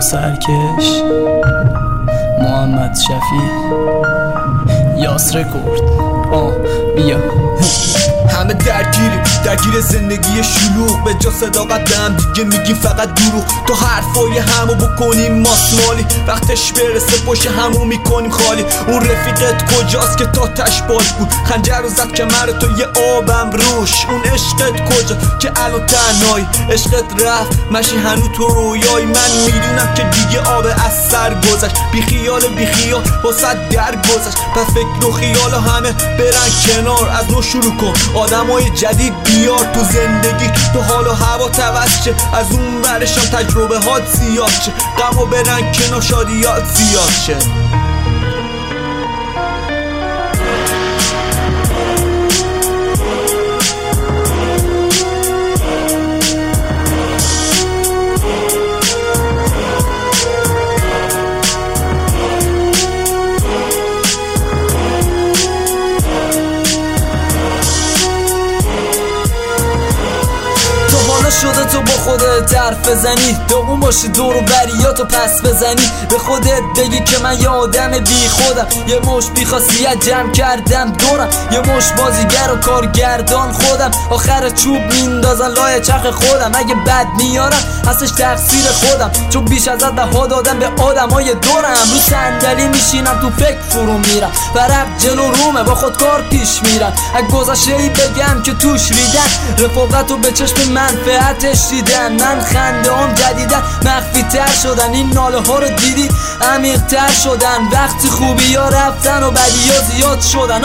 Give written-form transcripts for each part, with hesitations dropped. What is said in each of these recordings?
سرکش محمد شفیع یاس رکورد بیا همه درگیر زندگی شلوغ، به جا صداقت هم دیگه میگیم فقط دروغ. تو حرفای همو بکنیم ماسمالی، وقتش برسه پشت همو میکنیم خالی. اون رفیقت کجاست که تا تش باز بود، خنجر رو زد کمر تو یه آبم روش. اون عشقت کجا که الان تنهایی، عشقت رفت مشی هنو تو رویای. من میدونم که دیگه آب از سر گذشت، بی خیال واسه در گذشت. پس فکر و خیال همه برن کنار، از نو شروع کن آدمای جدید بیار تو زندگی. تو حال و هوا توسط شه، از اون برشم تجربه هات زیاد شه. غم و برن کنار شادیات زیاد شه. شده تو با خودت حرف بزنی، دوم باشی دور و بریاتو پس بزنی. به خودت بگی که من یه آدم بی خودم، یه مش بی خاصیت جمع کردم دورم، یه مش بازیگر و کارگردان خودم. آخر چوب میندازن لای چرخ خودم، اگه بد میارم هستش تقصیر خودم، چون بیش ازت بها دادم به آدمای دورم. رو صندلی میشینم تو فکر فرو میرم، برق جلو رومه با خودکار پیش میرم. اگه گذشته‌ای بگم که توش ریدن، رفاقتو به چشم منفعتش دیدن. من خنده هم جدیدن مخفی تر شدن، این ناله ها رو دیدی عمیق تر شدن. وقتی خوبی ها رفتن و بدی ها زیاد شدن.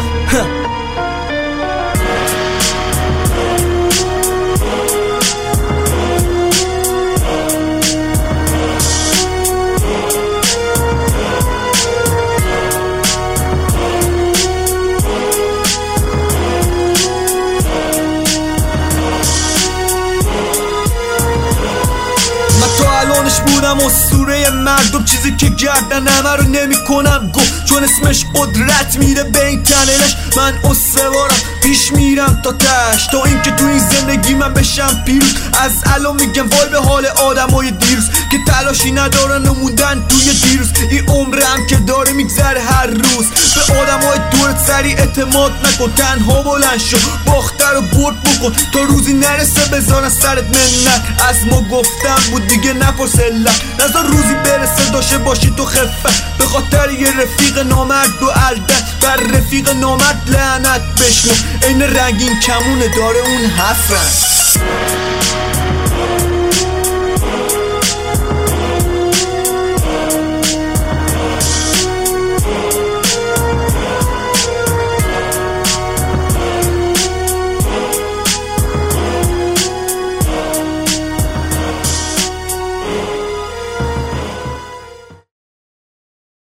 الانش بودم اسطوره مردم، چیزی که گردن همه رو نمی کنم گفت، چون اسمش قدرت میده به این تنلش. من استوارم پیش میرم تا تش، تا اینکه تو این زندگی من بشم پیروز. از الان میگم وای به حال آدمای دیروز که تلاشی ندارن و موندن توی دیروز. این عمرم که داره میگذره هر روز، به آدمای دورت سریع اعتماد نکن. تنها بلند شو باخته رو برد بکن، تا روزی نرسه بذارن سرت منت. از ما گفتم بود دیگه نپرس علت، نذار روزی برسه داشته باشی تو خفت. به خاطر یه رفیق نامرد و الدت، بر رفیق نامرد لعنت بشنو. این رنگین کمونه داره اون 7 رنگ.